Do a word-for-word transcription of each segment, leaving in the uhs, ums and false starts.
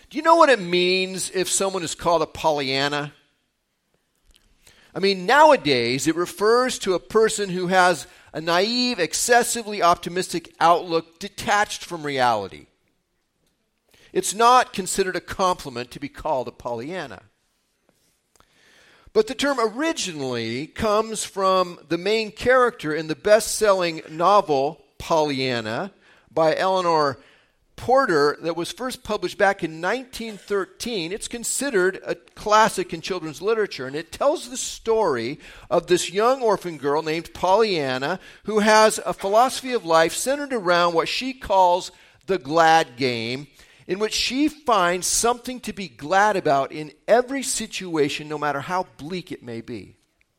Do you know what it means if someone is called a Pollyanna? I mean, nowadays it refers to a person who has a naive, excessively optimistic outlook detached from reality. It's not considered a compliment to be called a Pollyanna. But the term originally comes from the main character in the best-selling novel Pollyanna by Eleanor Porter that was first published back in nineteen thirteen. It's considered a classic in children's literature, and it tells the story of this young orphan girl named Pollyanna who has a philosophy of life centered around what she calls the glad game, in which she finds something to be glad about in every situation, no matter how bleak it may be.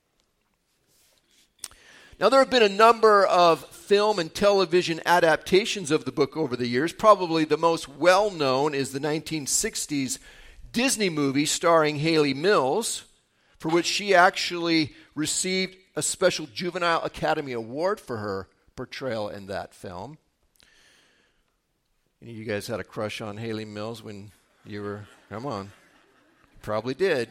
Now, there have been a number of film and television adaptations of the book over the years. Probably the most well-known is the nineteen sixties Disney movie starring Hayley Mills, for which she actually received a special Juvenile Academy Award for her portrayal in that film. Any of you guys had a crush on Hayley Mills when you were, come on, probably did.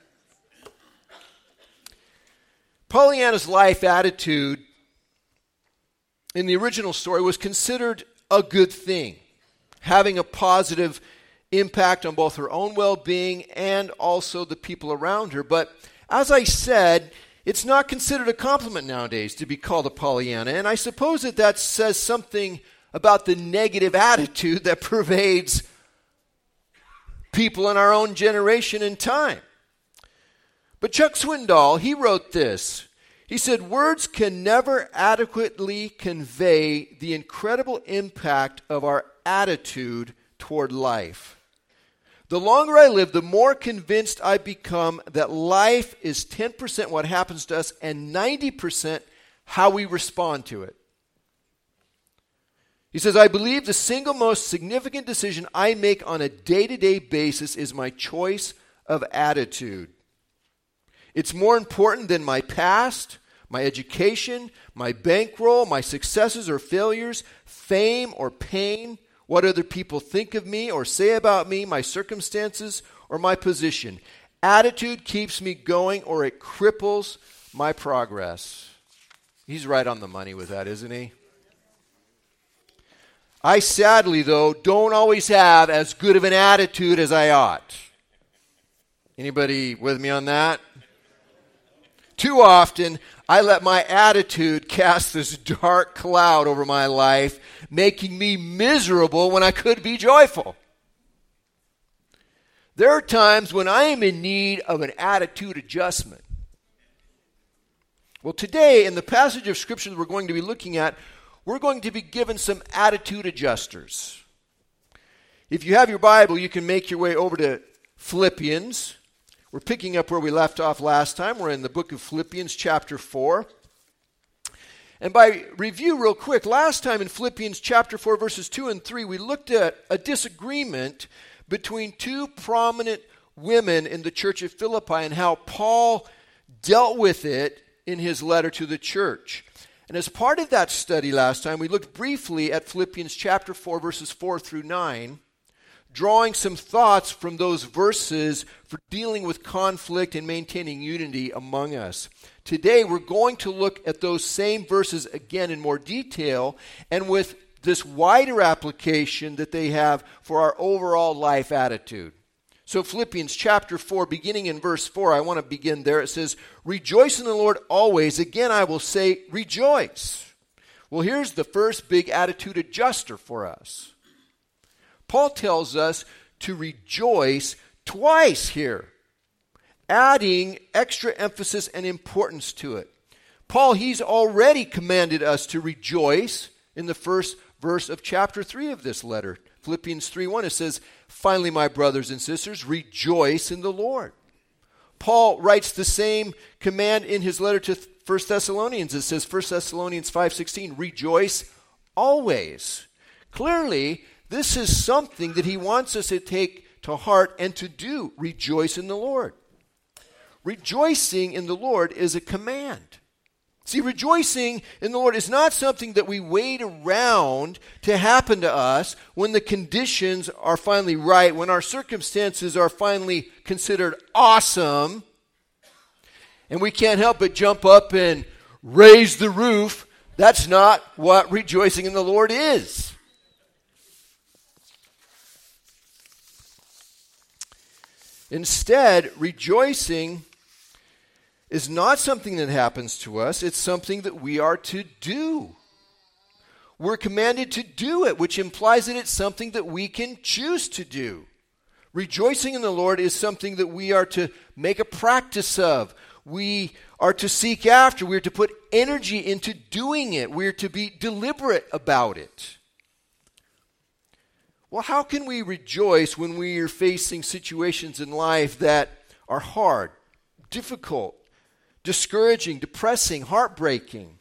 Pollyanna's life attitude in the original story was considered a good thing, having a positive impact on both her own well-being and also the people around her. But as I said, it's not considered a compliment nowadays to be called a Pollyanna, and I suppose that that says something about the negative attitude that pervades people in our own generation and time. But Chuck Swindoll, he wrote this. He said, "Words can never adequately convey the incredible impact of our attitude toward life. The longer I live, the more convinced I become that life is ten percent what happens to us and ninety percent how we respond to it." He says, "I believe the single most significant decision I make on a day-to-day basis is my choice of attitude. It's more important than my past, my education, my bankroll, my successes or failures, fame or pain, what other people think of me or say about me, my circumstances or my position. Attitude keeps me going or it cripples my progress." He's right on the money with that, isn't he? I sadly, though, don't always have as good of an attitude as I ought. Anybody with me on that? Too often, I let my attitude cast this dark cloud over my life, making me miserable when I could be joyful. There are times when I am in need of an attitude adjustment. Well, today, in the passage of Scripture that we're going to be looking at, we're going to be given some attitude adjusters. If you have your Bible, you can make your way over to Philippians. We're picking up where we left off last time. We're in the book of Philippians chapter four. And by review real quick, last time in Philippians chapter four, verses two and three, we looked at a disagreement between two prominent women in the church of Philippi and how Paul dealt with it in his letter to the church. And as part of that study last time, we looked briefly at Philippians chapter four, verses four through nine, drawing some thoughts from those verses for dealing with conflict and maintaining unity among us. Today, we're going to look at those same verses again in more detail and with this wider application that they have for our overall life attitude. So Philippians chapter four, beginning in verse four, I want to begin there. It says, "Rejoice in the Lord always. Again, I will say, rejoice." Well, here's the first big attitude adjuster for us. Paul tells us to rejoice twice here, adding extra emphasis and importance to it. Paul, he's already commanded us to rejoice in the first verse of chapter three of this letter. Philippians three one, it says, "Finally, my brothers and sisters, rejoice in the Lord." Paul writes the same command in his letter to First Thessalonians. It says, First Thessalonians five sixteen, "Rejoice always." Clearly, this is something that he wants us to take to heart and to do. Rejoice in the Lord. Rejoicing in the Lord is a command. See, rejoicing in the Lord is not something that we wait around to happen to us when the conditions are finally right, when our circumstances are finally considered awesome, and we can't help but jump up and raise the roof. That's not what rejoicing in the Lord is. Instead, rejoicing is not something that happens to us. It's something that we are to do. We're commanded to do it, which implies that it's something that we can choose to do. Rejoicing in the Lord is something that we are to make a practice of. We are to seek after. We're to put energy into doing it. We're to be deliberate about it. Well, how can we rejoice when we are facing situations in life that are hard, difficult, discouraging, depressing, heartbreaking?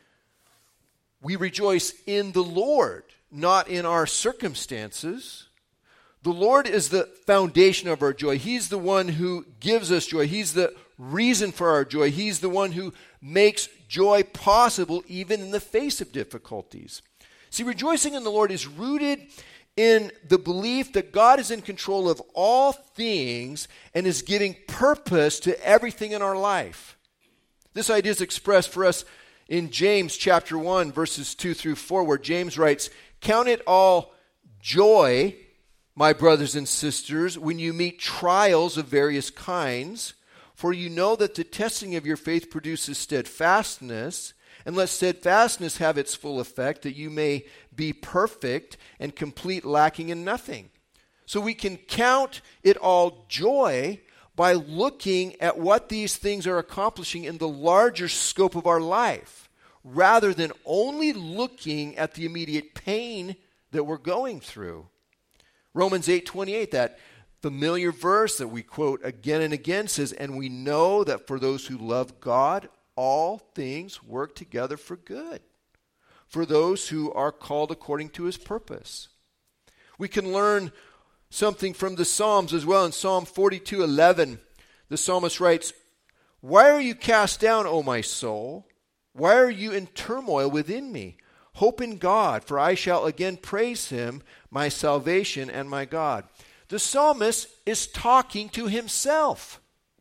We rejoice in the Lord, not in our circumstances. The Lord is the foundation of our joy. He's the one who gives us joy. He's the reason for our joy. He's the one who makes joy possible even in the face of difficulties. See, rejoicing in the Lord is rooted in the belief that God is in control of all things and is giving purpose to everything in our life. This idea is expressed for us in James chapter one, verses two through four, where James writes, "Count it all joy, my brothers and sisters, when you meet trials of various kinds, for you know that the testing of your faith produces steadfastness, and let steadfastness have its full effect, that you may be perfect and complete, lacking in nothing." So we can count it all joy by looking at what these things are accomplishing in the larger scope of our life, rather than only looking at the immediate pain that we're going through. Romans eight twenty-eight, that familiar verse that we quote again and again, says, "And we know that for those who love God, all things work together for good, for those who are called according to his purpose." We can learn something from the Psalms as well. In Psalm forty-two eleven, the psalmist writes, "Why are you cast down, O my soul? Why are you in turmoil within me? Hope in God, for I shall again praise him, my salvation and my God." The psalmist is talking to himself,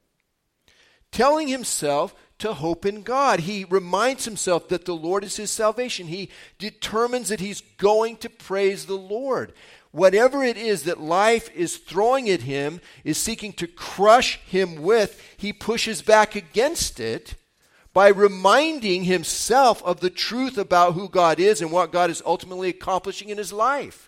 telling himself to hope in God. He reminds himself that the Lord is his salvation. He determines that he's going to praise the Lord. Whatever it is that life is throwing at him, is seeking to crush him with, he pushes back against it by reminding himself of the truth about who God is and what God is ultimately accomplishing in his life.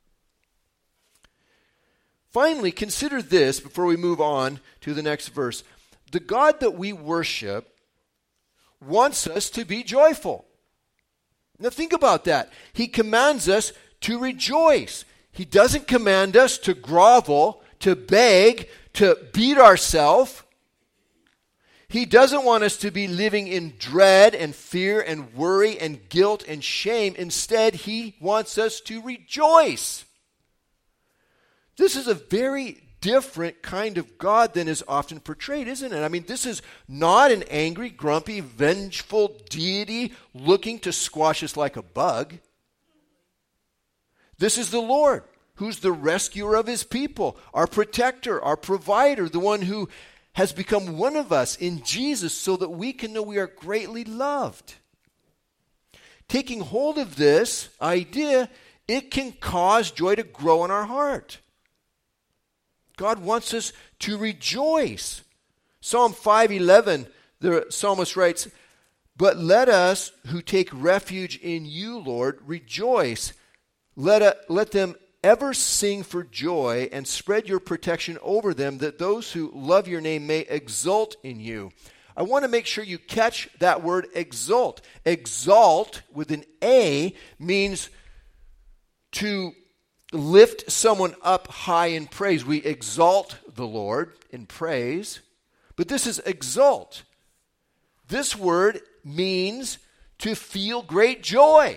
Finally, consider this before we move on to the next verse. The God that we worship wants us to be joyful. Now think about that. He commands us to rejoice. He doesn't command us to grovel, to beg, to beat ourselves. He doesn't want us to be living in dread and fear and worry and guilt and shame. Instead, he wants us to rejoice. This is a very different kind of God than is often portrayed, isn't it? I mean, this is not an angry, grumpy, vengeful deity looking to squash us like a bug. This is the Lord, who's the rescuer of his people, our protector, our provider, the one who has become one of us in Jesus so that we can know we are greatly loved. Taking hold of this idea, it can cause joy to grow in our heart. God wants us to rejoice. Psalm five eleven, the psalmist writes, "But let us who take refuge in you, Lord, rejoice. Let, a, let them ever sing for joy and spread your protection over them, that those who love your name may exult in you." I want to make sure you catch that word exult. Exalt with an A means to lift someone up high in praise. We exalt the Lord in praise, but this is exult. This word means to feel great joy.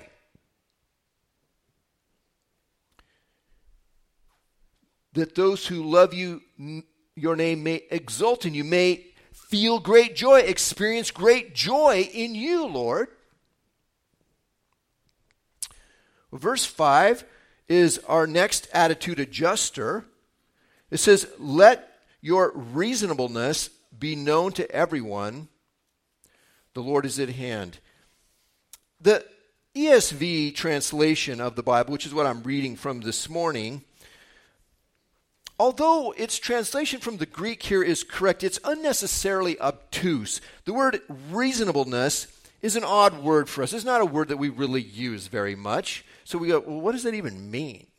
That those who love you, your name may exult in you, may feel great joy, experience great joy in you, Lord. Well, verse five is our next attitude adjuster. It says, let your reasonableness be known to everyone. The Lord is at hand. The E S V translation of the Bible, which is what I'm reading from this morning, although its translation from the Greek here is correct, it's unnecessarily obtuse. The word reasonableness is an odd word for us. It's not a word that we really use very much. So we go, well, what does that even mean?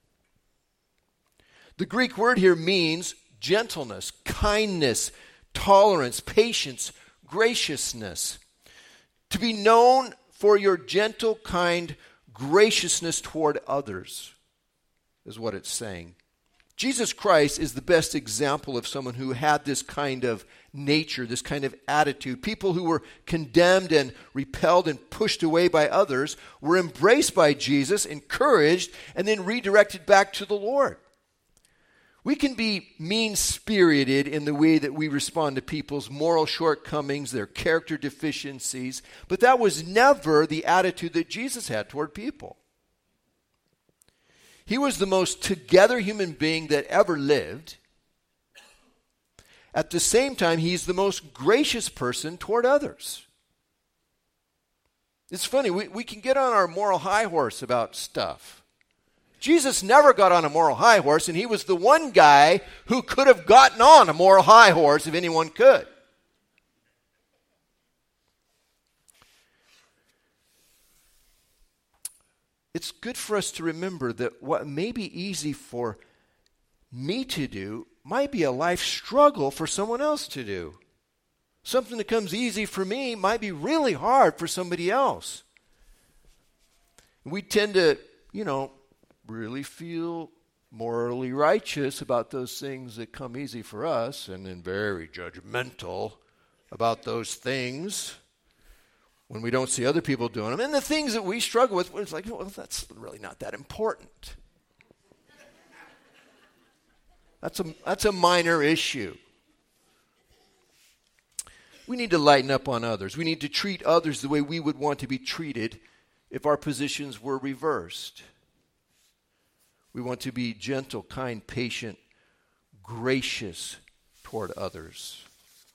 The Greek word here means gentleness, kindness, tolerance, patience, graciousness. To be known for your gentle, kind graciousness toward others is what it's saying. Jesus Christ is the best example of someone who had this kind of nature, this kind of attitude. People who were condemned and repelled and pushed away by others were embraced by Jesus, encouraged, and then redirected back to the Lord. We can be mean-spirited in the way that we respond to people's moral shortcomings, their character deficiencies, but that was never the attitude that Jesus had toward people. He was the most together human being that ever lived. At the same time, he's the most gracious person toward others. It's funny, we, we can get on our moral high horse about stuff. Jesus never got on a moral high horse, and he was the one guy who could have gotten on a moral high horse if anyone could. It's good for us to remember that what may be easy for me to do might be a life struggle for someone else to do. Something that comes easy for me might be really hard for somebody else. We tend to, you know, really feel morally righteous about those things that come easy for us, and then very judgmental about those things when we don't see other people doing them. And the things that we struggle with, it's like, well, that's really not that important. That's a, that's a minor issue. We need to lighten up on others. We need to treat others the way we would want to be treated if our positions were reversed. We want to be gentle, kind, patient, gracious toward others.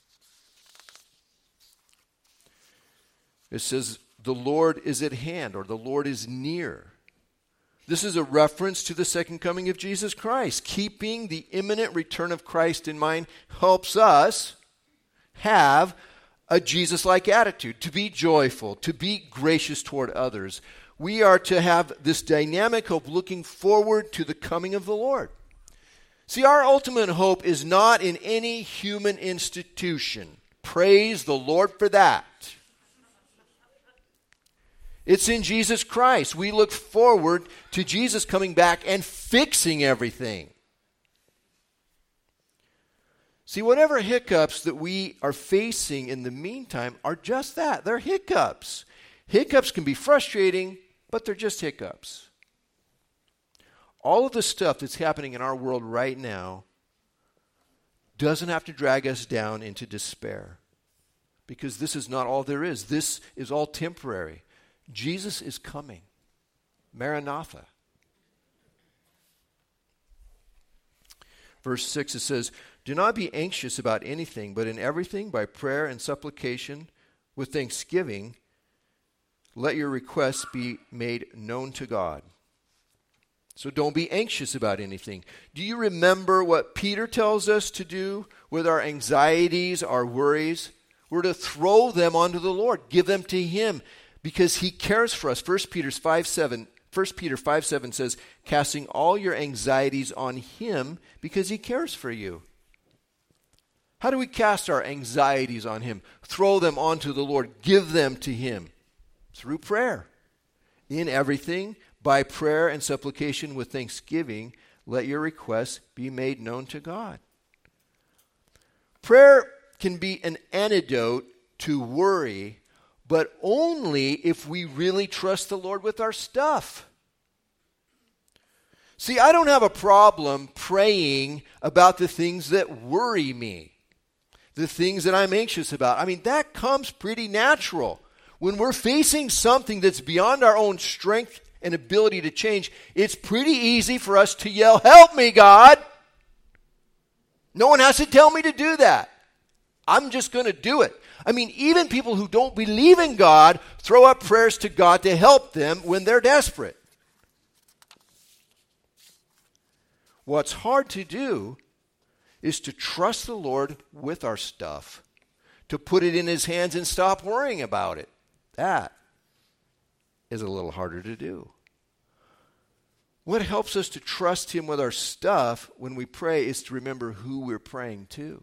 It says, the Lord is at hand, or the Lord is near. This is a reference to the second coming of Jesus Christ. Keeping the imminent return of Christ in mind helps us have a Jesus-like attitude, to be joyful, to be gracious toward others. We are to have this dynamic hope looking forward to the coming of the Lord. See, our ultimate hope is not in any human institution. Praise the Lord for that. It's in Jesus Christ. We look forward to Jesus coming back and fixing everything. See, whatever hiccups that we are facing in the meantime are just that. They're hiccups. Hiccups can be frustrating, but they're just hiccups. All of the stuff that's happening in our world right now doesn't have to drag us down into despair, because this is not all there is. This is all temporary. Jesus is coming. Maranatha. Verse six, it says, do not be anxious about anything, but in everything, by prayer and supplication, with thanksgiving, let your requests be made known to God. So don't be anxious about anything. Do you remember what Peter tells us to do with our anxieties, our worries? We're to throw them onto the Lord. Give them to Him, because He cares for us. First Peter five seven, First Peter five seven says, casting all your anxieties on Him because He cares for you. How do we cast our anxieties on Him? Throw them onto the Lord. Give them to Him. Through prayer. In everything, by prayer and supplication with thanksgiving, let your requests be made known to God. Prayer can be an antidote to worry, but only if we really trust the Lord with our stuff. See, I don't have a problem praying about the things that worry me. the things that I'm anxious about. I mean, that comes pretty natural. When we're facing something that's beyond our own strength and ability to change, it's pretty easy for us to yell, "Help me, God!" No one has to tell me to do that. I'm just going to do it. I mean, even people who don't believe in God throw up prayers to God to help them when they're desperate. What's hard to do is to trust the Lord with our stuff, to put it in His hands and stop worrying about it. That is a little harder to do. What helps us to trust Him with our stuff when we pray is to remember who we're praying to.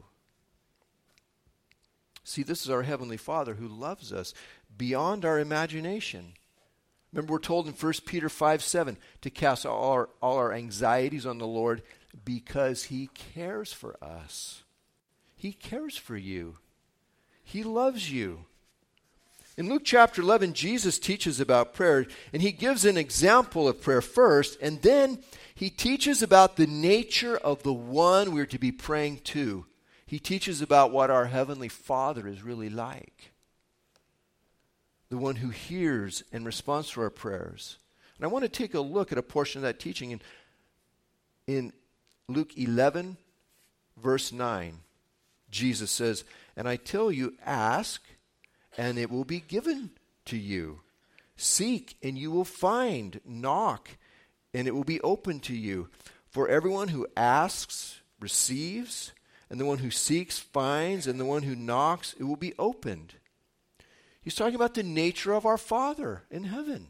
See, this is our Heavenly Father who loves us beyond our imagination. Remember, we're told in First Peter five seven to cast all our, all our anxieties on the Lord because He cares for us. He cares for you. He loves you. In Luke chapter eleven, Jesus teaches about prayer, and He gives an example of prayer first, and then He teaches about the nature of the one we're to be praying to. He teaches about what our Heavenly Father is really like, the one who hears and responds to our prayers. And I want to take a look at a portion of that teaching in, in Luke eleven, verse nine. Jesus says, "And I tell you, ask, and it will be given to you. Seek, and you will find. Knock, and it will be open to you. For everyone who asks receives, and the one who seeks finds, and the one who knocks, it will be opened." He's talking about the nature of our Father in heaven.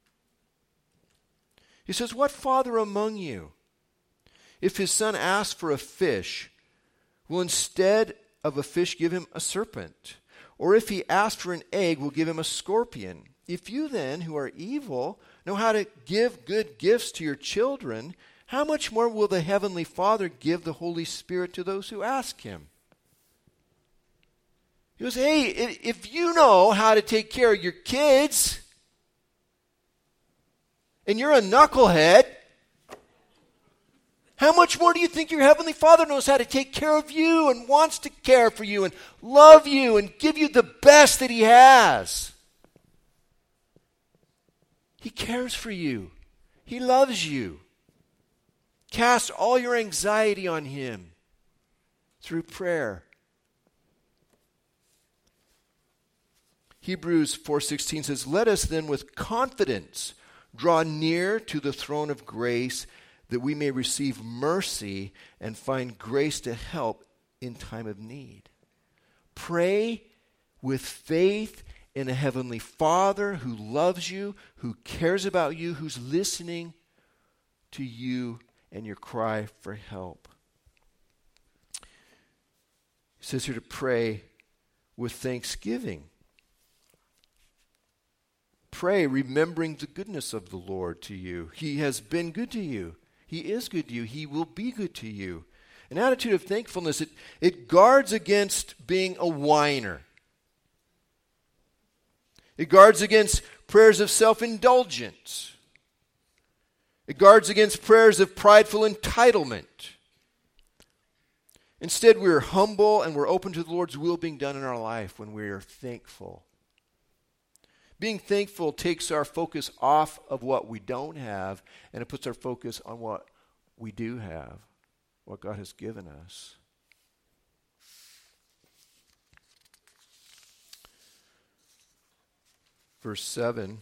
He says, "What father among you, if his son asks for a fish, will instead of a fish give him a serpent? Or if he asks for an egg, will give him a scorpion? If you then, who are evil, know how to give good gifts to your children, how much more will the Heavenly Father give the Holy Spirit to those who ask Him?" He goes, hey, if you know how to take care of your kids, and you're a knucklehead, how much more do you think your Heavenly Father knows how to take care of you and wants to care for you and love you and give you the best that He has? He cares for you. He loves you. Cast all your anxiety on Him through prayer. Hebrews four sixteen says, "Let us then with confidence draw near to the throne of grace, that we may receive mercy and find grace to help in time of need." Pray with faith in a Heavenly Father who loves you, who cares about you, who's listening to you and your cry for help. He says here to pray with thanksgiving. Pray remembering the goodness of the Lord to you. He has been good to you. He is good to you. He will be good to you. An attitude of thankfulness, it, it guards against being a whiner. It guards against prayers of self-indulgence. It guards against prayers of prideful entitlement. Instead, we're humble and we're open to the Lord's will being done in our life when we're thankful. Being thankful takes our focus off of what we don't have, and it puts our focus on what we do have, what God has given us. Verse seven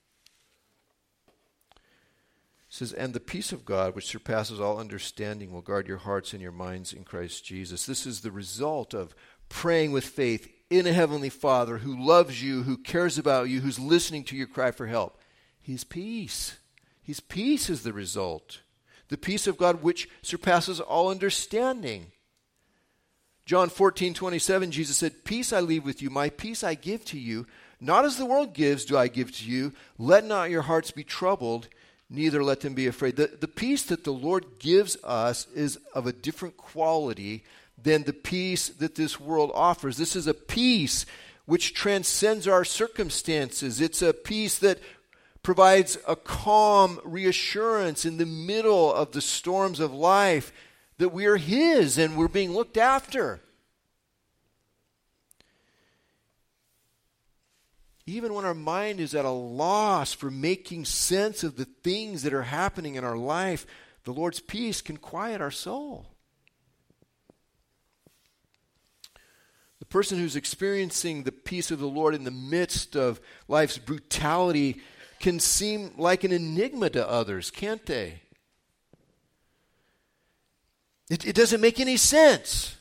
says, "And the peace of God, which surpasses all understanding, will guard your hearts and your minds in Christ Jesus." This is the result of praying with faith in a Heavenly Father who loves you, who cares about you, who's listening to your cry for help. His peace. His peace is the result. The peace of God which surpasses all understanding. John fourteen twenty-seven, Jesus said, "Peace I leave with you, my peace I give to you. Not as the world gives do I give to you. Let not your hearts be troubled, neither let them be afraid." The, the peace that the Lord gives us is of a different quality than the peace that this world offers. This is a peace which transcends our circumstances. It's a peace that provides a calm reassurance in the middle of the storms of life that we are His and we're being looked after. even when our mind is at a loss for making sense of the things that are happening in our life, the Lord's peace can quiet our soul. The person who's experiencing the peace of the Lord in the midst of life's brutality can seem like an enigma to others, can't they? It, it doesn't make any sense.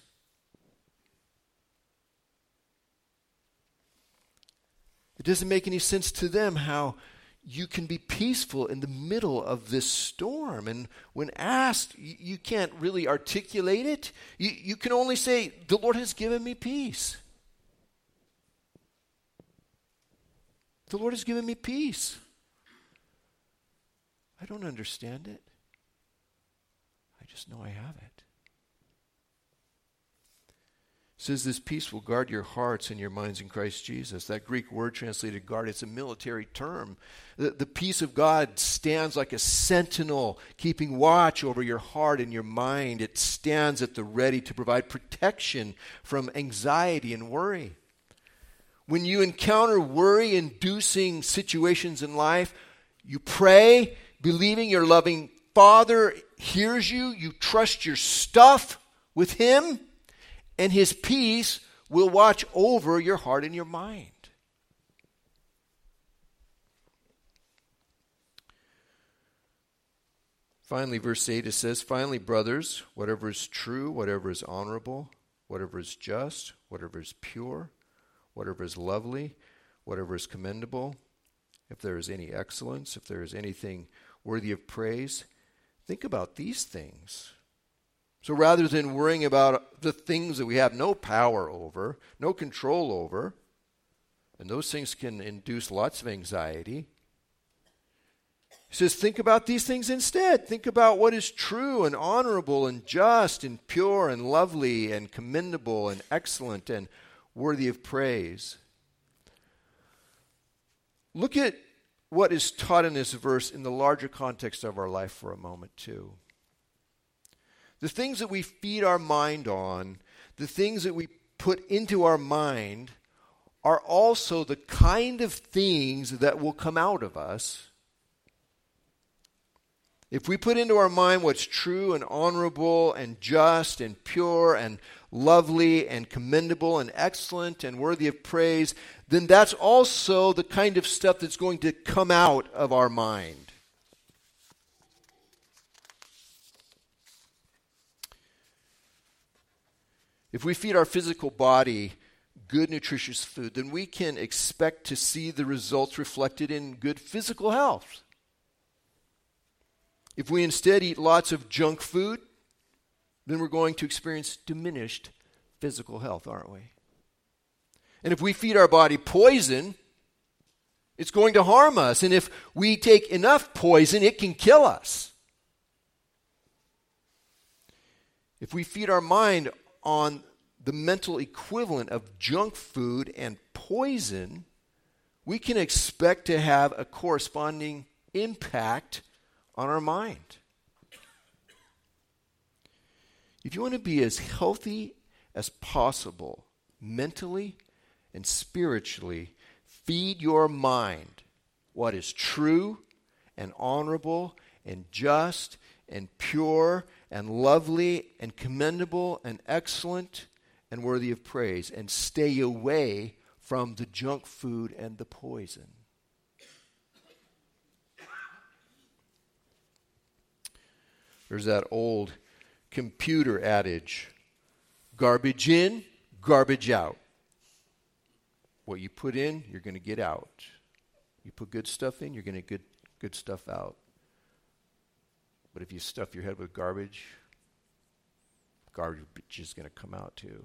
It doesn't make any sense to them how you can be peaceful in the middle of this storm. And when asked, you, you can't really articulate it. You, you can only say, the Lord has given me peace. The Lord has given me peace. I don't understand it. I just know I have it. It says this peace will guard your hearts and your minds in Christ Jesus. That Greek word translated guard, it's a military term. The, the peace of God stands like a sentinel, keeping watch over your heart and your mind. It stands at the ready to provide protection from anxiety and worry. When you encounter worry-inducing situations in life, you pray, believing your loving Father hears you, you trust your stuff with Him, and His peace will watch over your heart and your mind. Finally, verse eight, it says, finally, brothers, whatever is true, whatever is honorable, whatever is just, whatever is pure, whatever is lovely, whatever is commendable, if there is any excellence, if there is anything worthy of praise, think about these things. So rather than worrying about the things that we have no power over, no control over, and those things can induce lots of anxiety, he says, think about these things instead. Think about what is true and honorable and just and pure and lovely and commendable and excellent and worthy of praise. Look at what is taught in this verse in the larger context of our life for a moment too. The things that we feed our mind on, the things that we put into our mind, are also the kind of things that will come out of us. If we put into our mind what's true and honorable and just and pure and lovely and commendable and excellent and worthy of praise, then that's also the kind of stuff that's going to come out of our mind. If we feed our physical body good, nutritious food, then we can expect to see the results reflected in good physical health. If we instead eat lots of junk food, then we're going to experience diminished physical health, aren't we? And if we feed our body poison, it's going to harm us. And if we take enough poison, it can kill us. If we feed our mind on the mental equivalent of junk food and poison, we can expect to have a corresponding impact on our mind. If you want to be as healthy as possible, mentally and spiritually, feed your mind what is true and honorable and just and pure and lovely and commendable and excellent and worthy of praise, and stay away from the junk food and the poison. There's that old computer adage, garbage in, garbage out. What you put in, you're going to get out. You put good stuff in, you're going to get good stuff out. But if you stuff your head with garbage, garbage is going to come out too.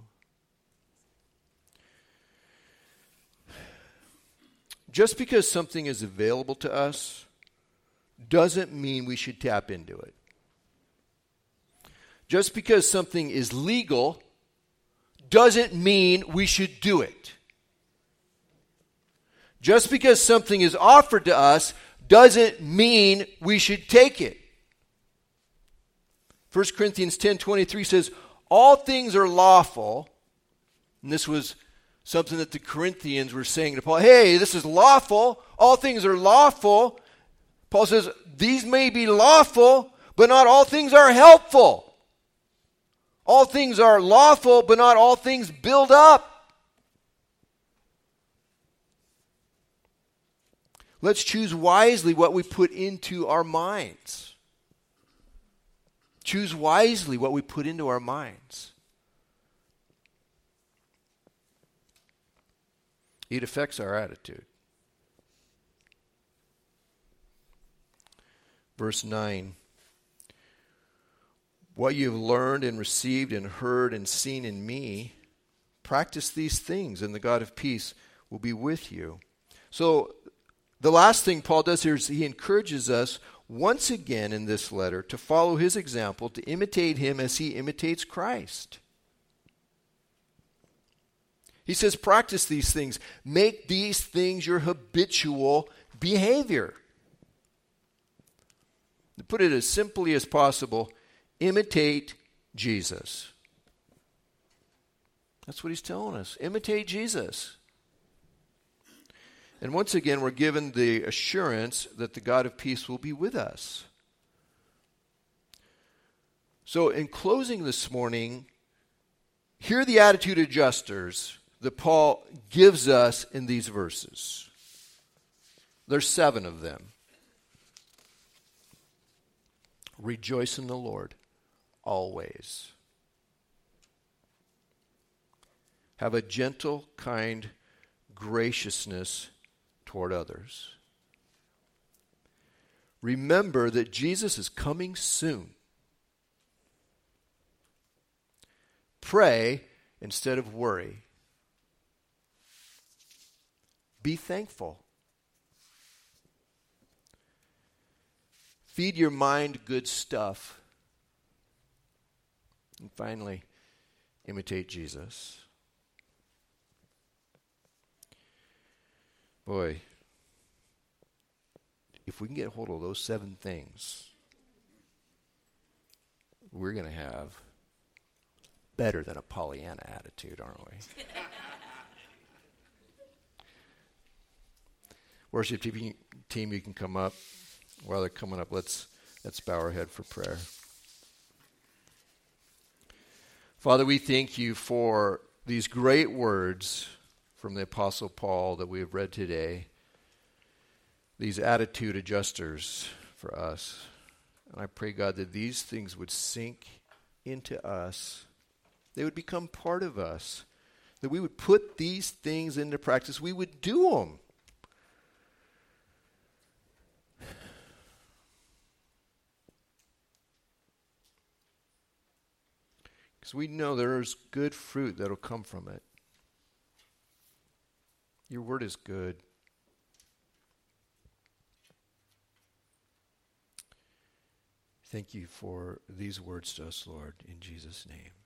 Just because something is available to us doesn't mean we should tap into it. Just because something is legal doesn't mean we should do it. Just because something is offered to us doesn't mean we should take it. First Corinthians ten twenty-three says, all things are lawful, and this was something that the Corinthians were saying to Paul. Hey, this is lawful. All things are lawful. Paul says, these may be lawful, but not all things are helpful. All things are lawful, but not all things build up. Let's choose wisely what we put into our minds. Choose wisely what we put into our minds. It affects our attitude. Verse nine. What you have learned and received and heard and seen in me, practice these things, and the God of peace will be with you. So the last thing Paul does here is he encourages us once again in this letter to follow his example, to imitate him as he imitates Christ. He says, practice these things. Make these things your habitual behavior. To put it as simply as possible, imitate Jesus. That's what he's telling us. Imitate Jesus. And once again, we're given the assurance that the God of peace will be with us. So in closing this morning, here are the attitude adjusters that Paul gives us in these verses. There's seven of them. Rejoice in the Lord always. Have a gentle, kind graciousness toward others. Remember that Jesus is coming soon. Pray instead of worry. Be thankful. Feed your mind good stuff. And finally, imitate Jesus. Boy, if we can get a hold of those seven things, we're going to have better than a Pollyanna attitude, aren't we? Worship team, you can come up. While they're coming up, let's let's bow our head for prayer. Father, we thank you for these great words from the Apostle Paul that we have read today, these attitude adjusters for us. And I pray, God, that these things would sink into us. They would become part of us, that we would put these things into practice. We would do them. Because we know there's good fruit that will come from it. Your word is good. Thank you for these words to us, Lord, in Jesus' name.